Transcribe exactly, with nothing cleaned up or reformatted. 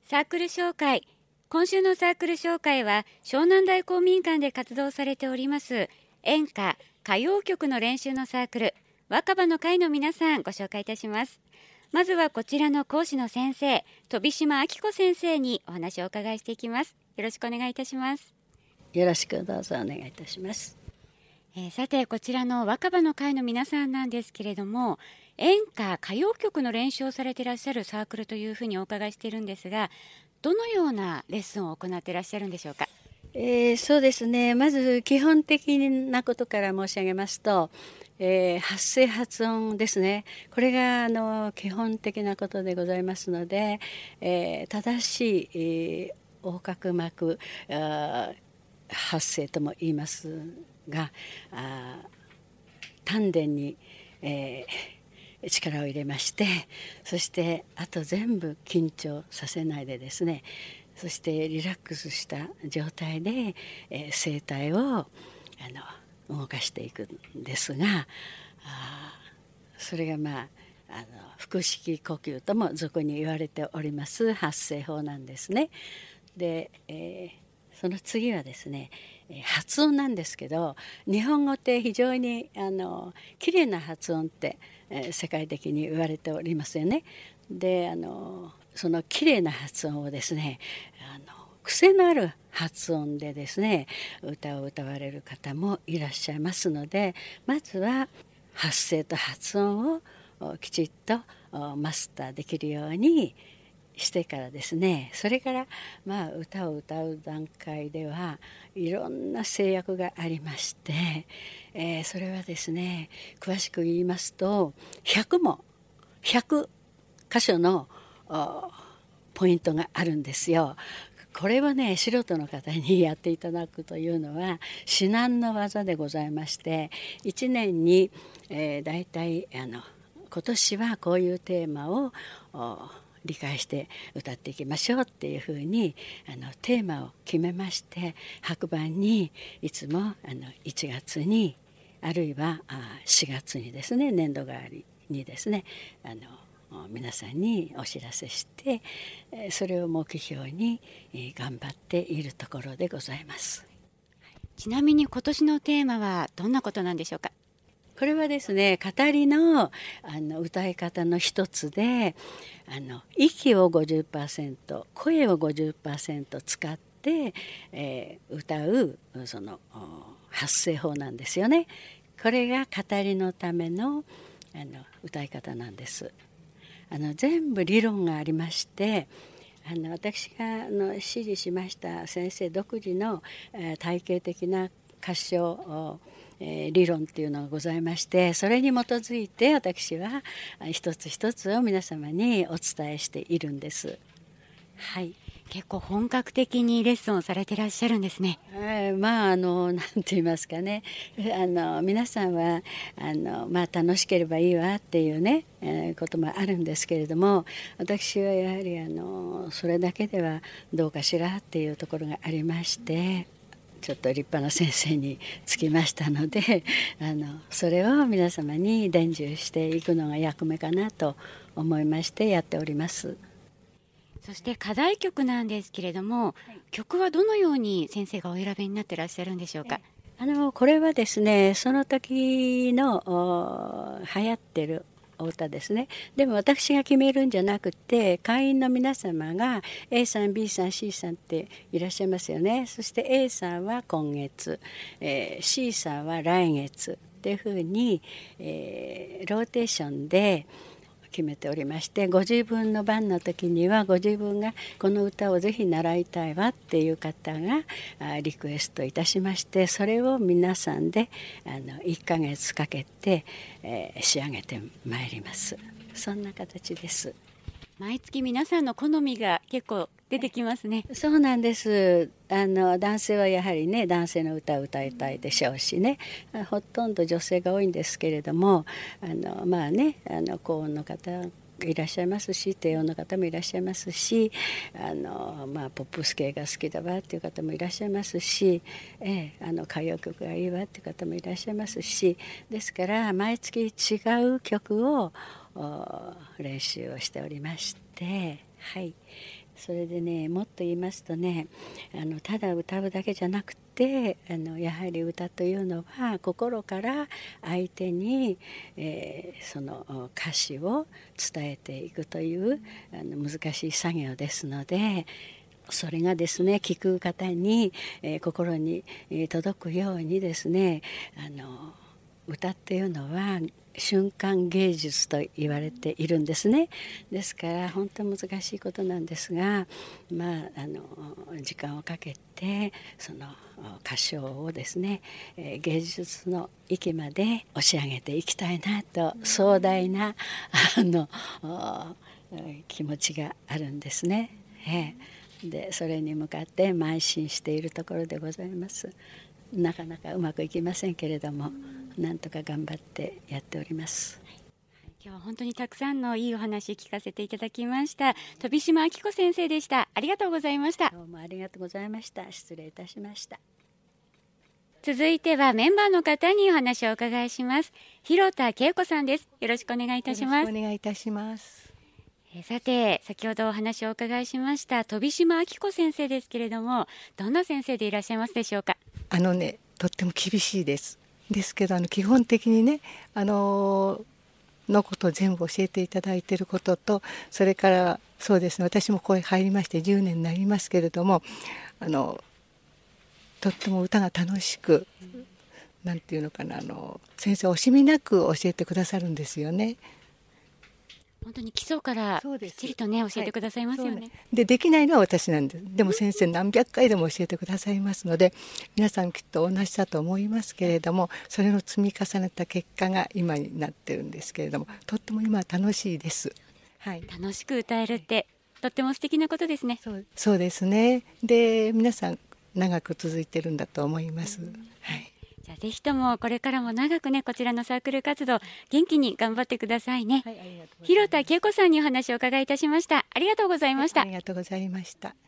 サークル紹介。今週のサークル紹介は湘南台公民館で活動されております演歌歌謡曲の練習のサークル若葉の会の皆さんご紹介いたします。まずはこちらの講師の先生飛島明子先生にお話をお伺いしていきます。よろしくお願いいたします。 よろしくどうぞお願いいたします。 えー、さてこちらの若葉の会の皆さんなんですけれども、演歌歌謡曲の練習をされていらっしゃるサークルというふうにお伺いしているんですが、どのようなレッスンを行っていらっしゃるんでしょうか。 えー、そうですね、まず基本的なことから申し上げますと、えー、発声発音ですね。これがあの基本的なことでございますので、えー、正しい、えー、横隔膜発声とも言いますが、あ丹田に、えー力を入れまして、そしてあと全部緊張させないでですね、そしてリラックスした状態で、えー、声帯をあの動かしていくんですが、あそれがまああの腹式呼吸とも俗に言われております発声法なんですね。で、えーその次はですね、発音なんですけど、日本語って非常にあの綺麗な発音って、えー、世界的に言われておりますよね。で、あのその綺麗な発音をですね、あの癖のある発音でですね歌を歌われる方もいらっしゃいますので、まずは発声と発音をきちっとマスターできるようにしてからですね、それからまあ歌を歌う段階ではいろんな制約がありまして、えー、それはですね詳しく言いますとひゃくもひゃく箇所のポイントがあるんですよ。これはね素人の方にやっていただくというのは至難の業でございまして、いちねんに、えー、だいたいあの今年はこういうテーマを理解して歌っていきましょうっていうふうにあのテーマを決めまして、白板にいつもあのいちがつにあるいはしがつにですね、年度替わりにですねあの皆さんにお知らせして、それを目標に頑張っているところでございます。 ちなみに今年のテーマはどんなことなんでしょうか。 これはですね語りの、あの歌い方の一つで、あの息を ごじゅっパーセント 声を ごじゅっパーセント 使って、えー、歌うその発声法なんですよね。これが語りのための、あの歌い方なんです。あの全部理論がありまして、あの私があの指示しました先生独自の、えー、体系的な歌唱えー、理論っていうのがございまして、それに基づいて私は一つ一つを皆様にお伝えしているんです。はい、 結構本格的にレッスンをされていらっしゃるんですね。 えー、まああのなんて言いますかね、あの皆さんはあの、まあ、楽しければいいわっていうね、えー、こともあるんですけれども、私はやはりあのそれだけではどうかしらっていうところがありまして、ちょっと立派な先生につきましたので、あのそれを皆様に伝授していくのが役目かなと思いましてやっております。 そして課題曲なんですけれども、はい、曲はどのように先生がお選びになっていらっしゃるんでしょうか。 あのこれはですねその時の流行ってるお歌ですね。でも私が決めるんじゃなくて、会員の皆様が A さん B さん C さんっていらっしゃいますよね。そして A さんは今月、えー、C さんは来月っていうふうに、えー、ローテーションで決めておりまして、ご自分の番の時にはご自分がこの歌をぜひ習いたいわっていう方がリクエストいたしまして、それを皆さんであのいっかげつかけて、えー、仕上げてまいります。そんな形です。 毎月皆さんの好みが結構出てきますね。 そうなんです。あの男性はやはりね男性の歌を歌いたいでしょうしね、ほとんど女性が多いんですけれども、あのまあねあの高音の方いらっしゃいますし、低音の方もいらっしゃいますし、あの、まあ、ポップス系が好きだわっていう方もいらっしゃいますし、ええ、あの歌謡曲がいいわっていう方もいらっしゃいますし、ですから毎月違う曲を練習をしておりまして、 はい、それでね、もっと言いますとね、あのただ歌うだけじゃなくて、あのやはり歌というのは心から相手に、えー、その歌詞を伝えていくというあの難しい作業ですので、それがですね、聞く方に、えー、心に、えー、届くようにですね、あの歌っていうのは瞬間芸術と言われているんですね。ですから本当に難しいことなんですが、まあ、あの時間をかけてその歌唱をですね、えー、芸術の域まで押し上げていきたいなと壮大なあの気持ちがあるんですね。えー、でそれに向かって邁進しているところでございます。なかなかうまくいきませんけれども、なんとか頑張ってやっております。 今日は本当にたくさんのいいお話聞かせていただきました。飛島明子先生でした。ありがとうございました。 どうもありがとうございました。失礼いたしました。 続いてはメンバーの方にお話をお伺いします。広田恵子さんです。よろしくお願いいたします。 よろしくお願いいたします。 えさて、先ほどお話をお伺いしました飛島明子先生ですけれども、どんな先生でいらっしゃいますでしょうか。 あのね、とっても厳しいです。ですけど、あの基本的にね、あののことを全部教えていただいていることと、それからそうですね、私もここへ入りましてじゅうねんになりますけれども、あのとっても歌が楽しく、うん、なんていうのかな、あの先生惜しみなく教えてくださるんですよね。 本当に基礎からきっちりとね教えてくださいますよね。はい、 ねでできないのは私なんです。でも先生何百回でも教えてくださいますので、皆さんきっと同じだと思いますけれども、それの積み重ねた結果が今になってるんですけれども、とっても今は楽しいです。はい、 楽しく歌えるって、はい、とっても素敵なことですね。 そう、そうですね。で皆さん長く続いてるんだと思います。はい。 じゃあぜひともこれからも長くね、こちらのサークル活動元気に頑張ってくださいね。はい、広田恵子さんにお話をお伺いいたしました。ありがとうございました。 はい、ありがとうございました。